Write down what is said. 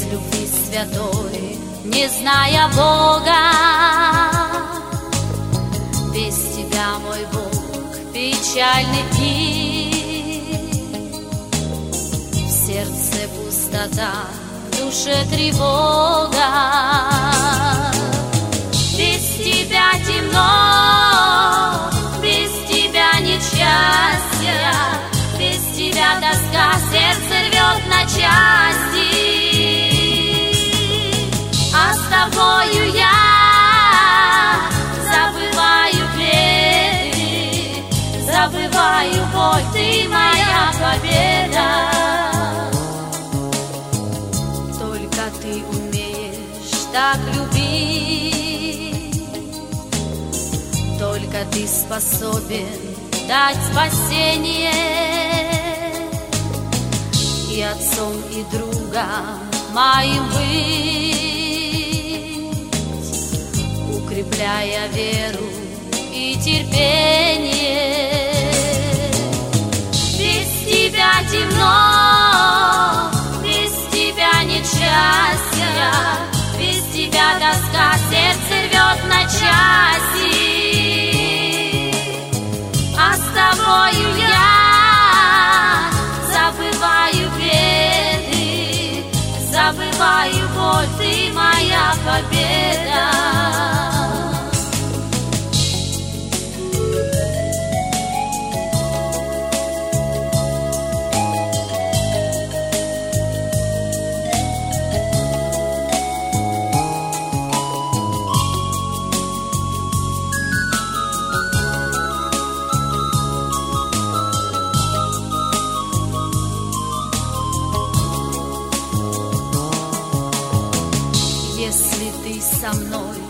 любви святой, не зная Бога. Без тебя, мой Бог, печальный день. В сердце пустота, в душе тревога. Без тебя темно, без тебя несчастье, без тебя тоска сердце рвет на части. А с тобою я забываю беды, забываю боль, ты моя победа. Только ты умеешь так любить, только ты способен дать спасение. И отцом, и другом моим быть, укрепляя веру и терпение. Без тебя темно, без тебя нет счастья, без тебя тоска сердце рвет на части. А с тобою я забываю беды, забываю боль, ты моя победа. Если ты со мной